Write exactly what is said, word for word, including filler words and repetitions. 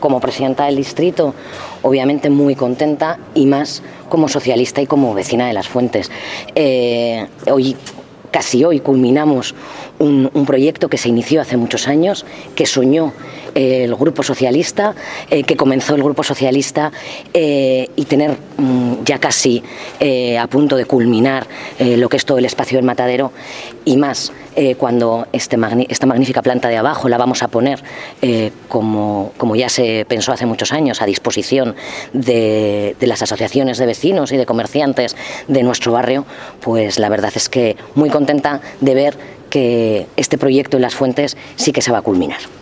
Como presidenta del distrito, obviamente muy contenta, y más como socialista y como vecina de Las Fuentes. Eh, hoy, casi hoy, culminamos un, un proyecto que se inició hace muchos años, que soñó eh, el Grupo Socialista, eh, que comenzó el Grupo Socialista, eh, y tener mm, ya casi eh, a punto de culminar eh, lo que es todo el espacio del Matadero, y más eh, cuando este magni esta magnífica planta de abajo la vamos a poner, eh, como, como ya se pensó hace muchos años, a disposición de, de las asociaciones de vecinos y de comerciantes de nuestro barrio. Pues la verdad es que muy contenta de ver que este proyecto en Las Fuentes sí que se va a culminar.